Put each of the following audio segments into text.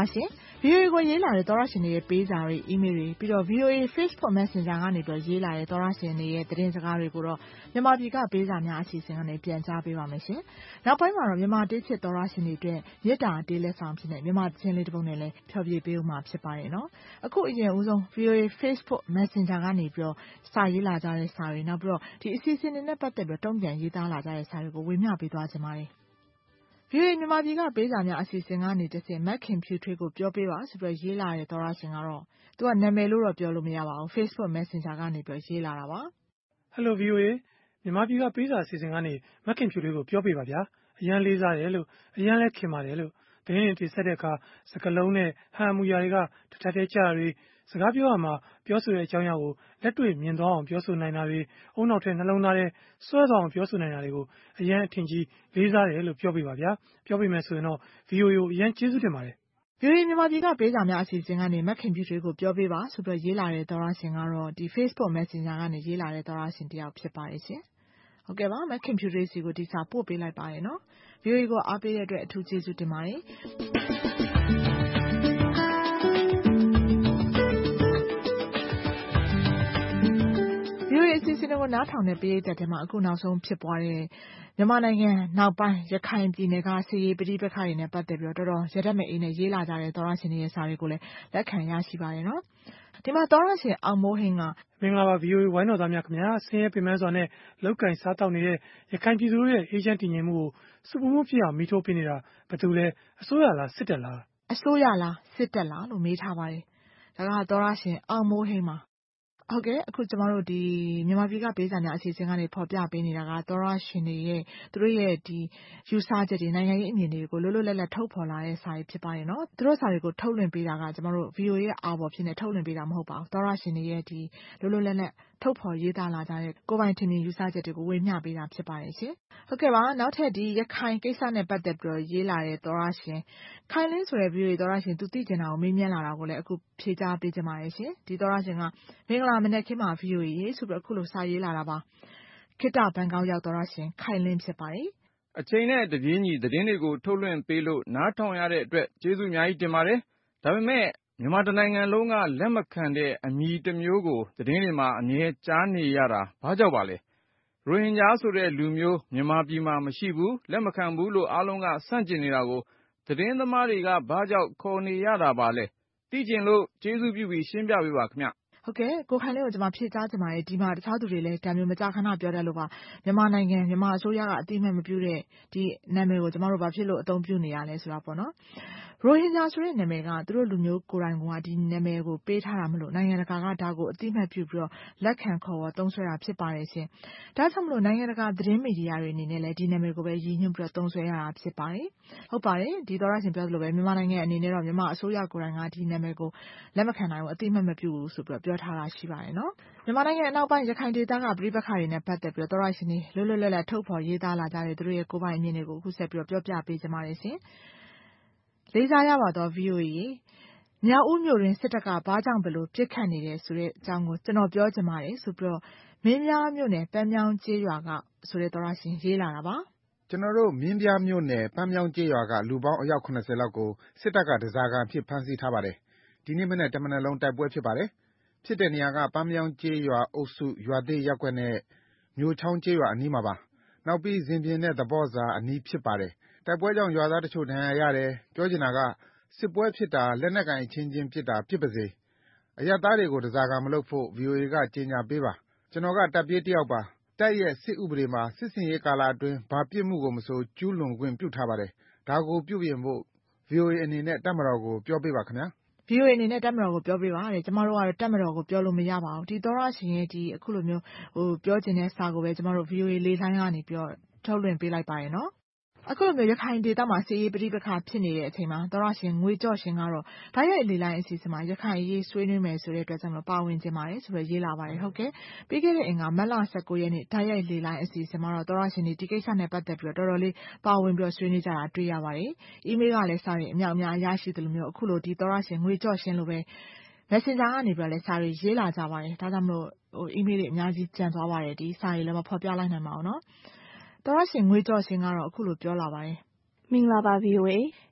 ရှင် VOA ကိုရေးလာတဲ့သောရရှင်တွေရဲ့ပေးစာတွေ email တွေပြီးတော့ VOA Facebook Messenger ကနေပြီးရေးလာတဲ့သောရရှင်တွေရဲ့သတင်းစကားတွေကိုတော့မြန်မာပြည်ကပေးစာများအစီအစဉ်ကနေပြန်ကြားပေးပါမယ်ရှင်။နောက်ပိုင်းမှာတော့မြန်မာတေးချစ်သောရရှင်တွေအတွက်မြစ်တာတေးလက်ဆောင်ဖြစ်တဲ့မြန်မာသင်းလေးတစ်ပုဒ်နဲ့လည်းဖျော်ဖြေပေးဦးမှာဖြစ်ပါတယ်နော်။အခုအရင်ဦးဆုံး VOA Facebook Messenger ကနေပြီးစာရေးလာကြတဲ့စာတွေနောက်ပြီးတော့ဒီအစီအစဉ်တွေနဲ့ပတ်သက်ပြီးတုံ့ပြန်ရေးသားလာကြတဲ့စာတွေကိုဝေမျှပေးသွားချင်ပါတယ်။ VOA မြန်မာပြည်ကပေးစာများအစီအစဉ်ကနေတစ်ဆင့်မက်ခင်ဖြူထွေးကိုပြောပေးပါဆိုပြီးရေးလာတဲ့သောရရှင်ကတော့သူကနာမည်လို့တော့ပြောလို့မရပါဘူး Facebook Messenger ကနေပြီးရေးလာတာပါ Hello VOA မြန်မာပြည်ကပေးစာအစီအစဉ်ကနေမက်ခင်ဖြူထွေးကိုပြောပေးပါဗျာအရန်လေးစားတယ်လို့အရန်လဲခင်ပါတယ်လို့သတင်းတွေတင်ဆက်တဲ့အခါစကလုံးနဲ့ဟန်အမူအရာတွေကတထက်တဲကြတာတွေစကားပြောရမှာပြောဆိုတဲ့အကြောင်းအရာကိုလက်တွေ့မြင်သွားအောင်ပြောဆိုနိုင်တာတွေအုံနောက်ထဲနှလုံးသားထဲစွဲသွားအောင်ပြောဆိုနိုင်တာတွေကိုအရန်အထင်ကြီးလေးစားတယ်လို့ပြောပေးပါဗျာပြောပေးမယ်ဆိုရင်တော့ VOA ကိုအရန်ကျေးဇူးတင်ပါတယ် VOA မြန်မာပြည်ကပေးစာများအစီအစဉ်ကနေမက်ခင်ဖြူထွေးကိုပြောပေးပါဆိုပြီးရေးလာတဲ့သောရရှင်ကတော့ဒီ Facebook Messenger ကနေရေးလာတဲ့သောရရှင်တယောက်ဖြစ်ပါတယ်ရှင်ဟုတ်ကဲ့ပါမက်ခင်ဖြူထွေးစီကိုဒီစာပို့ပေးလိုက်ပါတယ်နော် VOA ကိုအားပေးတဲ့အတွက်အထူးကျေးဇူးတင်ပါတယ်အစီအစဉ်တွေကိုနားထောင်တဲ့ပရိသတ်တွေမှာအခုနောက်ဆုံးဖြစ်ပွားတဲ့မြန်မာနိုင်ငံနောက်ပိုင်းရခိုင်ပြည်နယ်ကစစ်ရေးပဋိပက္ခတွေနဲ့ပတ်သက်ပြီးတော့တော်တော်ရတတ်မဲ့အေးနဲ့ရေးလာကြတဲ့သောရရှင်တွေရဲ့စာတွေကိုလည်းလက်ခံရရှိပါတယ်နော်ဒီမှာသောရရှင်အောင်မိုးဟင်းကမင်္ဂလာပါ VOA ဝိုင်းတော်သားများခင်ဗျာဆင်းရဲပင်ပန်းစွာနဲ့လောက်ကင်စားတောက်နေတဲ့ရခိုင်ပြည်သူတို့ရဲ့အေဂျင့်တည်ငြိမ်မှုကိုစုပုံမှုဖြစ်အောင်မိထိုးပေးနေတာဘယ်သူလဲအစိုးရလားစစ်တပ်လားအစိုးရလားစစ်တပ်လားလို့မေးထားပါတယ်ဒါကသောရရှင်အောင်မိုးဟင်းပါဟုတ်ကဲ့အခုကျမတို့ဒီမြန်မာပြည်ကပေးစာများအစီအစဉ်ကနေဖော်ပြပေးနေတာကသောရရှင်တွေရဲ့သူတို့ရဲ့ဒီယူဆချက်တွေနိုင်ငံရေးအမြင်တွေကိုလွတ်လွတ်လပ်လပ်ထုတ်ဖော်လာတဲ့စာတွေဖြစ်ပါတယ်နော်သူတို့စာတွေကိုထုတ်လွှင့်ပေးတာကကျမတို့ VOA ရဲ့အာဘော်ဖြစ်နေထုတ်လွှင့်ပေးတာမဟုတ်ပါဘူးသောရရှင်တွေရဲ့ဒီလွတ်လွတ်လပ်လပ်ထုတ်ဖော်ရေးသားလာကြတဲ့ကိုပိုင်ထင်မြင်ယူဆချက်တွေကိုဝေမျှပေးတာဖြစ်ပါတယ်ရှင်ဟုတ်ကဲ့ပါနောက်ထပ်ဒီရခိုင်ကိစ္စနဲ့ပတ်သက်ပြီးရေးလာတဲ့သောရရှင်ခိုင်လင်းဆိုတဲ့ VOA သောရရှင်သူသိကျင်တာကိုမေးမြန်းလာတာကိုလည်းအခုဖြေကြားပေးကြပါရရှင်ဒီသောရရှင်ကမင်္ဂလာမနက်ခင်းပါ VOA ရေဆိုပြီးအခုလိုစာရေးလာတာပါခေတ္တဘန်ကောက်ရောက်သောရရှင်ခိုင်လင်းဖြစ်ပါတယ်အချိန်နဲ့တပြေးညီသတင်းတွေကိုထုတ်လွှင့်ပေးလို့နားထောင်ရတဲ့အတွက်ကျေးဇူးအများကြီးတင်ပါတယ်ဒါပေမဲ့မြန်မာတနိုင်ငံလုံးကလက်မခံတဲ့အမည်တစ်မျိုးကိုသတင်းတွေမှာအမြဲကြားနေရတာဘာကြောင့်ပါလဲရိုဟင်ဂျာဆိုတဲ့လူမျိုးမြန်မာပြည်မှာမရှိဘူးလက်မခံဘူးလို့အားလုံးကဆန့်ကျင်နေတာကိုသတင်းသမားတွေကဘာကြောင့်ခေါ်နေရတာပါလဲသိကျင်လို့ကျေးဇူးပြုပြီးရှင်းပြပေးပါခင်ဗျဟုတ်ကဲ့ကိုခိုင်လေးကိုကျွန်မဖြေကြားချင်ပါတယ်ဒီမှာတခြားသူတွေလည်းဒါမျိုးမကြာခဏပြောတတ်လို့ပါမြန်မာနိုင်ငံမြန်မာအစိုးရကအတိအမှတ်မပြုတဲ့ဒီနာမည်ကိုကျွန်တော်တို့ဘာဖြစ်လို့အသုံးပြုနေရလဲဆိုတာပေါ့နော်ရိုဟင်ဂျာဆိုတဲ့နာမည်ကသူတို့လူမျိုးကိုယ်တိုင်ကဒီနာမည်ကိုပေးထားတာမလို့နိုင်ငံတကာကဒါကိုအတိအမှတ်ပြုပြီးတော့လက်ခံခေါ်ဝေါ်သုံးစွဲတာဖြစ်ပါတယ်ရှင်ဒါကြောင့်မလို့နိုင်ငံတကာသတင်းမီဒီယာတွေအနေနဲ့လည်းဒီနာမည်ကိုပဲရည်ညွှန်းပြီးတော့သုံးစွဲရတာဖြစ်ပါတယ်ဟုတ်ပါတယ်ဒီသောရရှင်ပြောသလိုပဲမြန်မာနိုင်ငံအနေနဲ့တော့မြန်မာအစိုးရကိုယ်တိုင်ကဒီနာမည်ကိုလက်မခံနိုင်ဘူးအတိအမှတ်မပြုဘူးဆိုပြီးတော့ပြောထားတာရှိပါတယ်နော်မြန်မာနိုင်ငံအနောက်ပိုင်းရခိုင်ဒေသကပြည်ပခါတွေနဲ့ပတ်သက်ပြီးတော့သောရရှင်တွေလွတ်လွတ်လပ်လပ်ထုတ်ဖော်ရေးသားလာကြတဲ့သူတို့ရဲ့ကိုယ်ပိုင်အမြင်တွေကိုအခုဆက်ပြီးတော့ပြောပြပေးကြပါရစေလေးစားရပါတော့ VOA မြောက်ဦးမြို့တွင်စစ်တပ်ကဘာကြောင့်ဘလို့ပြစ်ခတ်နေတယ်ဆိုတဲ့အကြောင်းကိုကျွန်တော်ပြောချင်ပါတယ်ဆိုပြီးတော့မင်းပြားမြို့နယ်ပန်းမြောင်းကျေးရွာကဆိုတဲ့သောရရှင်ရေးလာတာပါကျွန်တော်တို့မင်းပြားမြို့နယ်ပန်းမြောင်းကျေးရွာကလူပေါင်းအယောက်80လောက်ကိုစစ်တပ်ကတစားကန်ဖြစ်ဖမ်းဆီးထားပါတယ်ဒီနေ့မနေ့တမနက်လုံးတိုက်ပွဲဖြစ်ပါတယ်ဖြစ်တဲ့နေရာကပန်းမြောင်းကျေးရွာအုပ်စုရွာသေးရက်ကွက်နဲ့မြို့ချောင်းကျေးရွာအနီးမှာပါနောက်ပြီးဇင်ပြင်နဲ့သဘော့စာအနီးဖြစ်ပါတယ်တိုက်ပွဲကြောင့်ရွာသားတချို့ဒဏ်ရာရတယ်ပြောချင်တာကစစ်ပွဲဖြစ်တာလက်နက်ကိုင်ချင်းချင်းဖြစ်တာဖြစ်ပါစေအရပ်သားတွေကိုတစားကန်မလုပ်ဖို့ VOA ကကြေညာပေးပါကျွန်တော်ကတပ်ပြေးတယောက်ပါတပ်ရဲ့စစ်ဥပဒေမှာစစ်စင်ရေးကာလအတွင်းဘာပြစ်မှုကိုမဆိုကျူးလွန်ခွင့်ပြုထားပါတယ်ဒါကိုပြုပြင်ဖို့ VOA အနေနဲ့တပ်မတော်ကိုပြောပေးပါခင်ဗျာ VOA အနေနဲ့တပ်မတော်ကိုပြောပေးပါတဲ့ကျမတို့ကတော့တပ်မတော်ကိုပြောလို့မရပါဘူးဒီသောရရှင်ရဲ့ဒီအခုလိုမျိုးပြောချင်တဲ့စာကိုပဲကျမတို့ VOA လေးလိုင်းကနေပြောထုတ်လွှင့်ပေးလိုက်ပါရနော်အခုလိုမျိုးရခိုင်ဒေသမှာစစ်ရေးပဋိပက္ခဖြစ်နေတဲ့အချိန်မှာသောရရှင်ငွေကြော့ရှင်ကတော့ဓာတ်ရိုက်လေလိုင်းအစီအစဉ်မှာရခိုင်ရေးဆွေးနွေးမယ်ဆိုတဲ့အတွက်ကြောင့်ပါဝင်ခြင်းပါတယ်ဆိုတော့ရေးလာပါတယ်ဟုတ်ကဲ့ပြီးခဲ့တဲ့အင်္ဂါမတ်လ19ရက်နေ့ဓာတ်ရိုက်လေလိုင်းအစီအစဉ်မှာတော့သောရရှင်ဒီကိစ္စနဲ့ပတ်သက်ပြီးတော့တော်တော်လေးပါဝင်ပြီးဆွေးနွေးကြတာတွေ့ရပါတယ်အီးမေးလ်ကလည်းစာတွေအမြောက်အများရရှိတယ်လို့မျိုးအခုလိုဒီသောရရှင်ငွေကြော့ရှင်လိုပဲ Messenger ကနေပြီးတော့လည်းစာတွေရေးလာကြပါတယ်ဒါကြောင့်မလို့အီးမေးလ်တွေအများကြီးကျန်သွားပါတယ်ဒီစာတွေလည်းမဖော်ပြလိုက်နိုင်ပါဘူးနော်သောရရှင်ငွေကြော့ရှင်ကတော့အခုလိုပြောလာပါတယ်မင်္ဂလာပါ VOA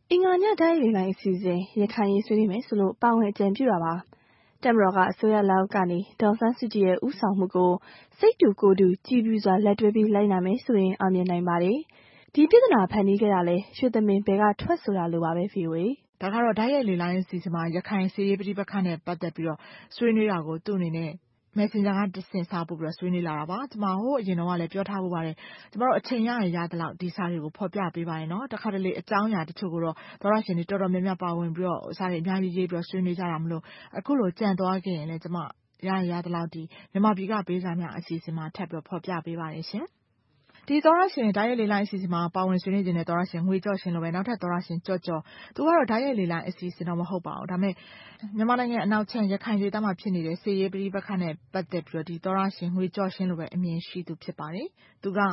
အင်္ဂါညတိုင်းလေလိုင်းအစီအစဉ်ရခိုင်ရေးဆွေးနွေးမယ်ဆိုလို့ပါဝင်အကြံပြုတာပါတက်မတော်ကအစိုးရလက်ကနေဒေါ်ဆန်းစုကြည်ရဲ့ဥဆောင်မှုကိုစိတ်တူကိုယ်တူကြည်ပြူစွာလက်တွဲပြီးလိုက်နာမယ်ဆိုရင်အောင်မြင်နိုင်ပါတယ်ဒီပြဿနာဖန်တီးခဲ့တာလဲရွှေသမင်ဘဲကထွက်ဆိုတာလိုပါပဲ VOA ဒါကတော့ဓာတ်ရိုက်လေလိုင်းအစီအစဉ်မှာရခိုင်စစ်ရေးပဋိပက္ခနဲ့ပတ်သက်ပြီးတော့ဆွေးနွေးတာကိုသူ့အနေနဲ့ Messenger ကတဆင့်စာပို့ပြီးတော့ဆွေးနွေးလာတာပါ။ကျွန်မဟိုအရင်တော့လည်းပြောထားဖို့ပါတယ်။ကျွန်တော်တို့အချိန်ရရင်ရသလောက်ဒီစာတွေကိုဖော်ပြပေးပါရနော်။တခါတလေအကြောင်းအရာတချို့ကိုတော့သောရရှင်တွေတော်တော်များများပါဝင်ပြီးတော့စာတွေအများကြီးရေးပြီးတော့ဆွေးနွေးကြတာမလို့အခုလိုကြံသွားခဲ့ရင်လည်းကျွန်မရရင်ရသလောက်ဒီမြန်မာပြည်ကပေးစာများအစီအစဉ်မှာထပ်ပြီးတော့ဖော်ပြပေးပါရရှင်။ဒီသောရရှင်ဓာတ်ရိုက်လေလိုင်းအစီအစဉ်မှာပါဝင်ဆွေးနွေးခြင်းနဲ့သောရရှင်ငွေကြော့ရှင်လိုပဲနောက်ထပ်သောရရှင်ကြော့ကြော့သူကတော့ဓာတ်ရိုက်လေလိုင်းအစီအစဉ်တော့မဟုတ်ပါဘူးဒါပေမဲ့မြန်မာနိုင်ငံအနောက်ချမ်းရခိုင်ဒေသမှာဖြစ်နေတဲ့စစ်ရေးပဋိပက္ခနဲ့ပတ်သက်ပြီးတော့ဒီသောရရှင်ငွေကြော့ရှင်လိုပဲအမြင်ရှိသူဖြစ်ပါတယ်သူက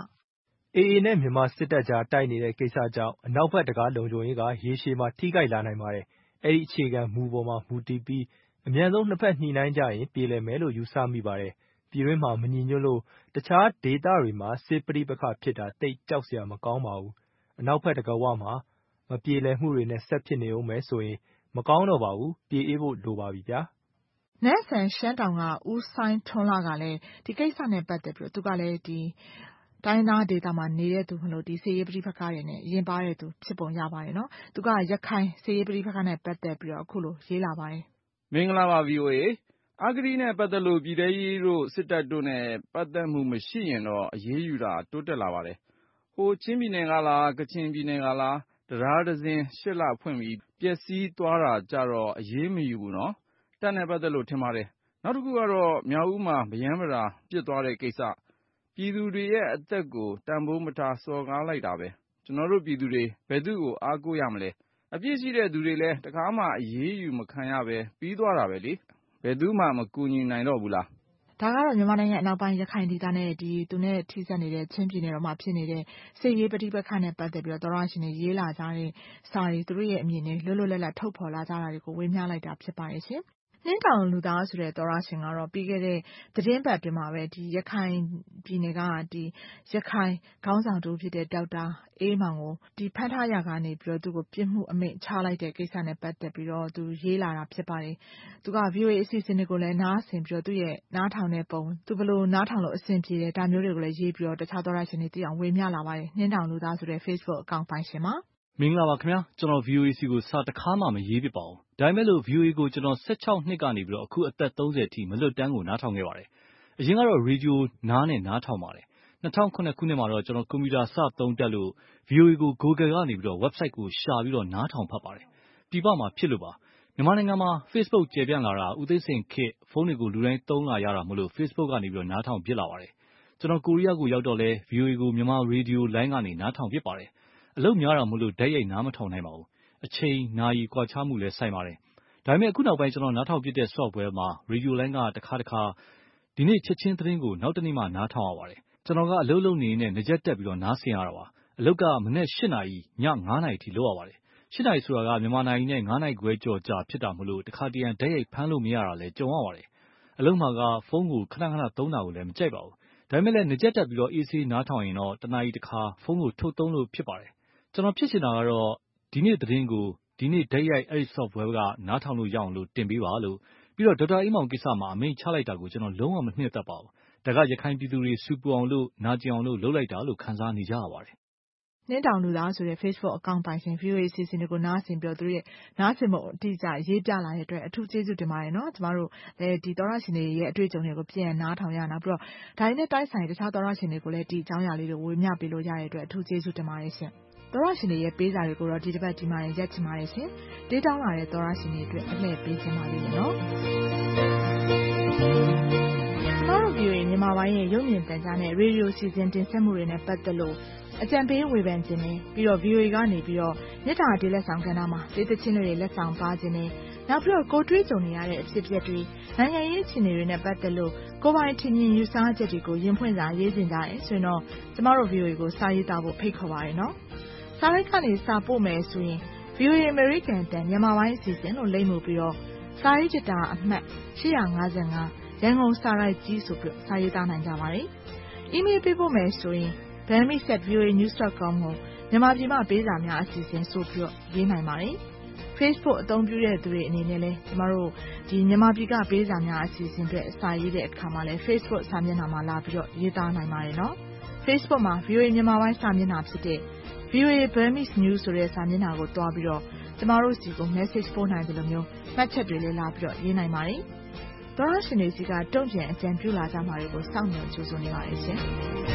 AA နဲ့မြန်မာစစ်တပ်ကြားတိုက်နေတဲ့ကိစ္စကြောင့်အနောက်ဘက်တကားလုံခြုံရေးကရေရှည်မှာထိခိုက်လာနိုင်ပါတယ်အဲ့ဒီအခြေခံမူပေါ်မှာမူတည်ပြီးအမြန်ဆုံးနှစ်ဖက်ညှိနှိုင်းကြရင်ပြေလည်မယ်လို့ယူဆမိပါတယ်ပြည်တွင်းမှာမညီညွတ်လို့တခြားဒေသတွေမှာစစ်ပဋိပက္ခဖြစ်တာတိတ်ကြောက်စရာမကောင်းပါဘူးအနောက်ဘက်တကားဝမှာမပြေလည်မှုတွေနဲ့ဆက်ဖြစ်နေအောင်မယ်ဆိုရင်မကောင်းတော့ပါဘူးပြေးအေးဖို့လိုပါပြီဗျာနန်းဆန်ရှမ်းတောင်ကဦးဆိုင်ထွန်းလာကလည်းဒီကိစ္စနဲ့ပတ်သက်ပြီးတော့သူကလည်းဒီတိုင်းသားဒေသမှာနေတဲ့သူမလို့ဒီစစ်ရေးပဋိပက္ခတွေနဲ့ရင်ပါတဲ့သူဖြစ်ပုံရပါတယ်နော်သူကရခိုင်စစ်ရေးပဋိပက္ခနဲ့ပတ်သက်ပြီးတော့အခုလိုရေးလာပါတယ်မင်္ဂလာပါ VOA အဂတိနဲ့ပတ်သက်လို့ပြည်ထရေးတို့စစ်တပ်တို့နဲ့ပတ်သက်မှုမရှိရင်တော့အရေးယူတာတိုးတက်လာပါတယ်ဟိုချင်းပြည်နယ်ကလားကချင်ပြည်နယ်ကလားတရားဒဇင်8လဖွင့်ပြီးပျက်စီးသွားတာကြတော့အရေးမယူဘူးနော်တပ်နဲ့ပတ်သက်လို့ထင်ပါတယ်နောက်တစ်ခုကတော့မြောက်ဦးမှာဗျမ်းမရာပြစ်သွားတဲ့ကိစ္စပြည်သူတွေရဲ့အသက်ကိုတန်ဖိုးမထားစော်ကားလိုက်တာပဲကျွန်တော်တို့ပြည်သူတွေဘယ်သူ့ကိုအားကိုးရမလဲအပြစ်ရှိတဲ့သူတွေလည်းတခါမှအရေးယူမခံရပဲပြီးသွားတာပဲလေဘယ်သူမှမကူညီနိုင်တော့ဘူးလားဒါကတော့မြန်မာနိုင်ငံအနောက်ပိုင်းရခိုင်ဒေသနဲ့ဒီသူနဲ့ထိစပ်နေတဲ့ချင်းပြည်နယ်တော်မှာဖြစ်နေတဲ့စစ်ရေးပဋိပက္ခနဲ့ပတ်သက်ပြီးတော့သောရရှင်တွေရေးလာကြတဲ့စာတွေသူတို့ရဲ့အမြင်တွေလွတ်လွတ်လပ်လပ်ထုတ်ဖော်လာကြတာတွေကိုဝေမျှလိုက်တာဖြစ်ပါရဲ့ရှင်နှင်းတောင်လူသားဆိုတဲ့သောရရှင်ကတော့ပြီးခဲ့တဲ့သတင်းပတ်ပြင်မှာပဲဒီရခိုင်ပြည်နယ်ကဒီရခိုင်ခေါင်းဆောင်တူဖြစ်တဲ့ဒေါက်တာအေးမောင်ကိုဒီဖမ်းထားရကနေပြီးတော့သူကိုပြစ်မှုအမိန့်ချလိုက်တဲ့ကိစ္စနဲ့ပတ်သက်ပြီးတော့သူရေးလာတာဖြစ်ပါတယ်သူက VOA အစီအစဉ်တွေကိုလည်းနားဆင်ပြီးတော့သူ့ရဲ့နားထောင်တဲ့ပုံသူဘယ်လိုနားထောင်လို့အဆင်ပြေတယ်ဒါမျိုးတွေကိုလည်းရေးပြီးတော့တခြားသောရရှင်တွေသိအောင်ဝေမျှလာပါတယ်နှင်းတောင်လူသားဆိုတဲ့ Facebook အကောင့်ပိုင်ရှင်မှာမင်္ဂလာပါခင်ဗျာကျွန်တော် VOA စီကိုစာတစ်ခါမှမရေးဖြစ်ပါဘူးဒါပေမဲ့လို့ VOA ကိုကျွန်တော်16နှစ်ကနေပြီးတော့အခုအသက်30အထိမလွတ်တမ်းကိုနားထောင်ခဲ့ပါတယ်အရင်ကတော့ရေဒီယိုနားနဲ့နားထောင်ပါတယ်2009ခုနှစ်မှာတော့ကျွန်တော်ကွန်ပျူတာစသုံးတက်လို့ VOA ကို Google ကနေပြီးတော့ website ကိုရှာပြီးတော့နားထောင်ဖတ်ပါတယ်ပြည်ပမှာဖြစ်လို့ပါမြန်မာနိုင်ငံမှာ Facebook ကျယ်ပြန့်လာတာဦးသိန်းစိန်ခေတ်ဖုန်းတွေကိုလူတိုင်းသုံးလာရတာမလို့ Facebook ကနေပြီးတော့နားထောင်ဖြစ်လာပါတယ်ကျွန်တော်ကိုရီးယားကိုရောက်တော့လဲ VOA ကိုမြန်မာရေဒီယိုလိုင်းကနေနားထောင်ဖြစ်ပါတယ်အလုပ်များတာမလို့ဓာတ်ရိုက်နားမထောင်နိုင်ပါဘူးအချိန်နာရီကွာခြားမှုလည်းဆိုင်ပါတယ်ဒါပေမဲ့အခုနောက်ပိုင်းကျွန်တော်နားထောင်ဖြစ်တဲ့ software မှာရေဒီယိုလိုင်းကတစ်ခါဒီနေ့ချက်ချင်းသတင်းကိုနောက်တနေ့မှနားထောင်ရပါတယ်ကျွန်တော်ကအလုပ်လုပ်နေနဲ့နေကြက်တက်ပြီးတော့နားဆင်ရတာပါအလုပ်ကမနေ့8နာရီည9နာရီထိလုပ်ရပါတယ်8နာရီဆိုတာကမြန်မာနိုင်ငံနဲ့9နာရီခွဲကြော်ကြာဖြစ်တာမလို့တခါတရံဓာတ်ရိုက်ဖမ်းလို့မရတာလဲကြုံရပါတယ်အလုပ်မှာကဖုန်းကိုခဏသုံးတာကိုလည်းမကြိုက်ပါဘူးဒါပေမဲ့လည်းနေကြက်တက်ပြီးတော့ AC နားထောင်ရင်တော့တနာရီတစ်ခါဖုန်းကိုထုတ်သုံးလို့ဖြစ်ပါတယ်ကျွန်တော်ဖြစ်ချင်တာကတော့ဒီနေ့သတင်းကိုဒီနေ့ဓာတ်ရိုက်အဲ့ဒီ software ကနားထောင်လို့ရအောင်လို့တင်ပေးပါလို့ပြီးတော့ဒေါက်တာအေးမောင်ကိစ္စမှာအမိန့်ချလိုက်တာကိုကျွန်တော်လုံးဝမနှစ်သက်ပါဘူးဒါကရခိုင်ပြည်သူတွေစူပူအောင်လို့နာကျင်အောင်လို့လုပ်လိုက်တာလို့ခံစားနေကြရပါတယ်နှင်းတောင်လူသားဆိုတဲ့ Facebook အကောင့်ပိုင်ရှင် VOA အစီအစဉ်တွေကိုနားဆင်ပြီးတော့သူတို့ရဲ့နားဆင်မှုအတိအကျရေးပြလာတဲ့အတွက်အထူးကျေးဇူးတင်ပါတယ်နော်ကျမတို့လည်းဒီသောရရှင်တွေရဲ့အတွေ့အကြုံတွေကိုပြန်နားထောင်ရနောက်ပြီးတော့ဒါနဲ့တိုက်ဆိုင်တခြားသောရရှင်တွေကိုလည်းဒီအကြောင်းအရာလေးတွေဝေမျှပေးလို့ရတဲ့အတွက်အထူးကျေးဇူးတင်ပါတယ်ရှင်သောရရှင်တွေရဲ့ပေးစာတွေကိုတော့ဒီတစ်ပတ်ဒီမှာရက်ချင်ပါတယ်ရှင်တေးတောင်းလာတဲ့သောရရှင်တွေအတွက်အလှည့်ပေးခြင်းပါလိမ့်မယ်နော်ကျမတို့ VOA မြန်မာပိုင်းရဲ့ရုပ်မြင်သံကြားနဲ့ရေဒီယိုစီစဉ်တင်ဆက်မှုတွေနဲ့ပတ်သက်လို့အကြံပေးဝေဖန်ခြင်းနဲ့ပြီးတော့ VOA ကနေပြီးတော့မြေတားဒေးလက်ဆောင်ကဏ္ဍမှာဒေသချင်းတွေလက်ဆောင်ပါခြင်းနဲ့နောက်ပြီးတော့ကိုတွေးကြုံနေရတဲ့အဖြစ်အပျက်တွေနိုင်ငံရေးအခြေအနေတွေနဲ့ပတ်သက်လို့ကိုပိုင်ထင်မြင်ယူဆချက်တွေကိုရင်ဖွင့်စာရေးတင်ကြရဲဆိုရင်တော့ကျမတို့ VOA ကိုစာရေးသားဖို့ဖိတ်ခေါ်ပါရနော်စာရိုက်ကနေစာပို့မယ်ဆိုရင် VOA American တန်မြန်မာပိုင်းအစီအစဉ်လို့လိမ့်မှုပြီးတော့စာရေးကြတာအမှတ်855ရန်ကုန်စာရိုက်ကြီးဆိုပြီးစာရေးသားနိုင်ကြပါတယ်။ email ပေးပို့မယ်ဆိုရင်bammi@voanews.com ကိုမြန်မာပြည်မှပေးစာများအစီအစဉ်ဆိုပြီးတော့ရေးနိုင်ပါတယ်။ Facebook အသုံးပြုတဲ့သူတွေအနေနဲ့လည်းကျမတို့ဒီမြန်မာပြည်ကပေးစာများအစီအစဉ်အတွက်စာရေးတဲ့အခါမှာလည်း Facebook စာမျက်နှာမှာလာပြီးတော့ရေးသားနိုင်ပါတယ်နော်။ Facebook မှာ VOA မြန်မာပိုင်းစာမျက်နှာဖြစ်တဲ့ VOA Burmese News ဆိုတဲ့စာမျက်နှာကိုတွားပြီးတော့ကျမတို့စီကို message ပို့နိုင်တယ်လို့မျိုးမှတ်ချက်တွေလည်းလာပြီးတော့ရေးနိုင်ပါတယ်။သောရရှင်တွေစီကတုံ့ပြန်အကြံပြုလာကြမှာတွေကိုစောင့်မျှော်ကြိုဆိုနေပါတယ်ရှင်။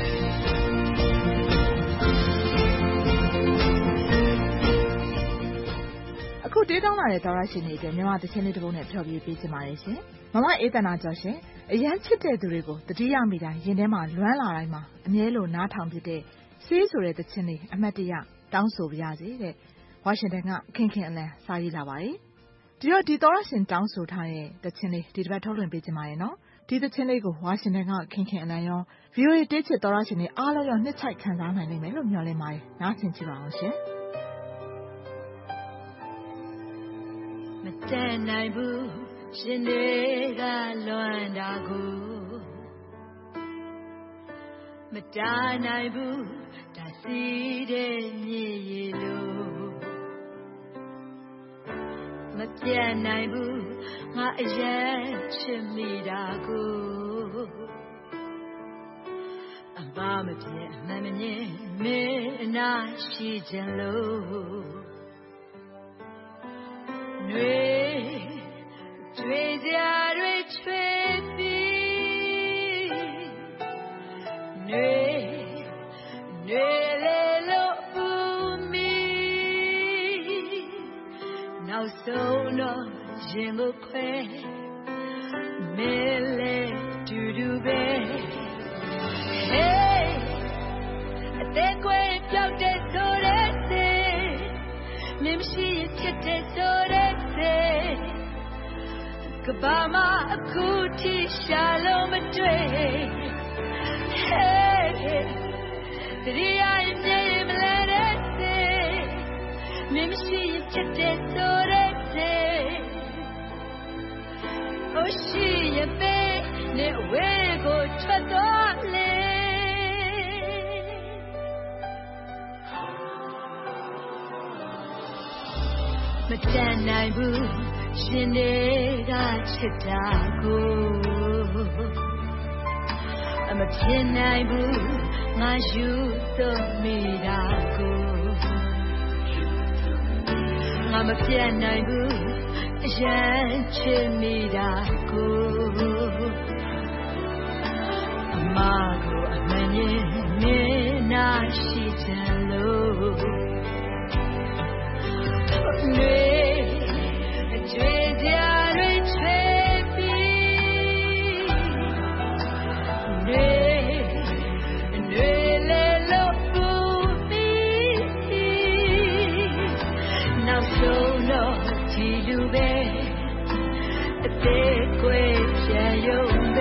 အခုတေးတောင်းလာတဲ့သောရရှင်တွေအတွက်မြန်မာသချင်းလေးတစ်ပုဒ်နဲ့ဖျော်ဖြေပေးချင်ပါတယ်ရှင်။မမအေးတနာကျော်ရှင်အရန်ချစ်တဲ့သူတွေကိုတတိယမိတိုင်းရင်ထဲမှာလွမ်းလာတိုင်းမှာအမြဲလိုနားထောင်ဖြစ်တဲ့ဆေးဆိုတဲ့သချင်းလေးအမှတ်တရတောင်းဆိုပါရစေတဲ့ဝါရှင်တန်ကခင်ခင်အလံစာရေးလာပါတယ်။ဒီတော့ဒီသောရရှင်တောင်းဆိုထားတဲ့သချင်းလေးဒီတစ်ပတ်ထုတ်လွှင့်ပေးချင်ပါတယ်နော်။ဒီသချင်းလေးကိုဝါရှင်တန်ကခင်ခင်အလံရော VOA တေးချစ်သောရရှင်တွေအားလုံးရောနှစ်ချိုက်ခံစားနိုင်လိမ့်မယ်လို့မျှော်လင့်ပါတယ်။နားဆင်ကြည့်ပါအောင်ရှင်။မတန်နိုင်ဘူးရှင်တွေကလွမ်းတာကိုမတားနိုင်ဘူးဒါစီတဲ့မြေရီလို့မပြတ်နိုင်ဘူးငါအရင်ချစ်မိတာကိုအမမပြတ်မမငင်းမင်းအနာရှိခြင်းလို့တွေ့ကြတွေချွေပြီးလေလို့ပူမီနောက်ဆုံးတော့ရင်ကိုခွဲမဲလေတူတူပဲ Hey အသေးကွယ်ပြောက်တဲ့ဆိုတဲ့စေမြင်ရှိဖြစ်တဲ့ဆိုတဲ့စေကဘာမအခုထိရှာလို့မတွေ့ Hey တရီးရင်မြေမလဲတဲ့စေမြင်ရှိဖြစ်တဲ့ဆိုတဲ့စေOh she ye be ne we goထွက်သွားလေမတန်နိုင်ဘူးရှင်တွေကချစ်တာကိုအမဖြစ်နိုင်ဘူးငါယူသွမိတာကိုငါမပြတ်နိုင်ဘူးအရင်ချစ်မိတာကိုအမကိုအမှန်ရင်မင်းနာရှိတယ်လို့တွေ့ကြတွေချွေပြီးလေလို့ပူပြီးနောက်ဆုံးတော့ဒီလူပဲအသေးကွယ်ပြန်ရုံပဲ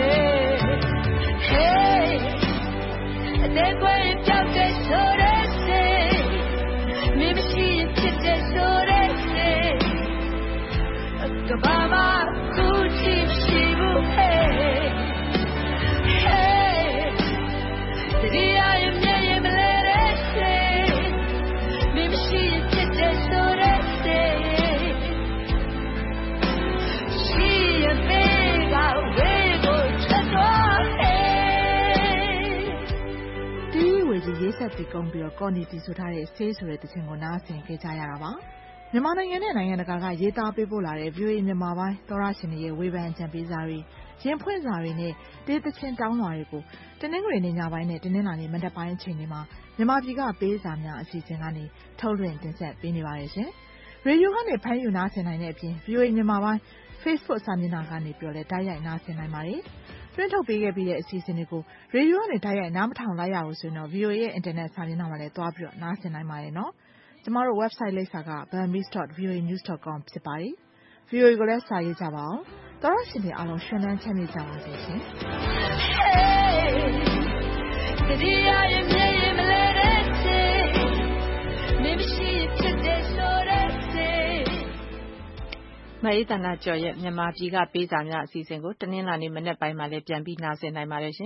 Hey အသေးကွယ်ပြောက်တဲ့ဆိုတဲ့စေမင်းမရှိဖြစ်တဲ့ဆိုတဲ့စေကဘာမကူတီရှိဘူး Hey Hey တရီးရင်မြေမလဲတဲ့စေမင်းမရှိဖြစ်တဲ့ဆိုတဲ့စေရှိရသေးကဝေးကိုချက်တော့တီးဝေကြီးရေးဆက်ပြီးကုန်းပြီးတော့ကော်နီတီဆိုထားတဲ့ဆေးဆိုတဲ့သချင်းကိုနားဆင်ခဲ့ကြရတာပါမြန်မာနိုင်ငံနဲ့နိုင်ငံတကာကရေးသားပေးပို့လာတဲ့ VOA မြန်မာပိုင်းသောရရှင်တွေရဲ့ဝေဖန်ကြံပေးစာတွေရင်ဖွင့်စာတွေနဲ့တေးသချင်းတောင်းလွှာတွေကိုတနင်္ဂနွေနေ့ညပိုင်းနဲ့တနင်္လာနေ့မနက်ပိုင်းအချိန်တွေမှာမြန်မာပြည်ကပေးစာများအစီအစဉ်ကနေထုတ်လွှင့်တင်ဆက်ပေးနေပါတယ်ရှင်။ရေဒီယိုကနေဖမ်းယူနားဆင်နိုင်တဲ့အပြင် VOA မြန်မာပိုင်း Facebook စာမျက်နှာကနေပြောလဲတိုက်ရိုက်နားဆင်နိုင်ပါတယ်။တွင်းထုတ်ပေးခဲ့ပြီးတဲ့အစီအစဉ်တွေကိုရေဒီယိုကနေတိုက်ရိုက်နားမထောင်လိုက်ရဘူးဆိုရင်တော့ VOA ရဲ့ Internet စာမျက်နှာမှာလည်းတွားပြီးတော့နားဆင်နိုင်ပါတယ်နော်။ကျမတို့ website လိပ်စာက burmese.voanews.com ဖြစ်ပါတယ်။ VOA ကိုလည်းစာရေးကြပါအောင်။သောရရှင်တွေအားလုံးရှင်လန်းချမ်းမြေ့ကြပါစေရှင်။ Hey တရီးရင်မြေမလဲတဲ့စေမင်းမရှိဖြစ်တဲ့ဆိုတဲ့စေမအေးတနာကျော်ရဲ့မြန်မာပြည်ကပေးစာများအစီအစဉ်ကိုတနင်္လာနေ့မနက်ပိုင်းမှာလည်းပြန်ပြီးနားဆင်နိုင်ပါတယ်ရှင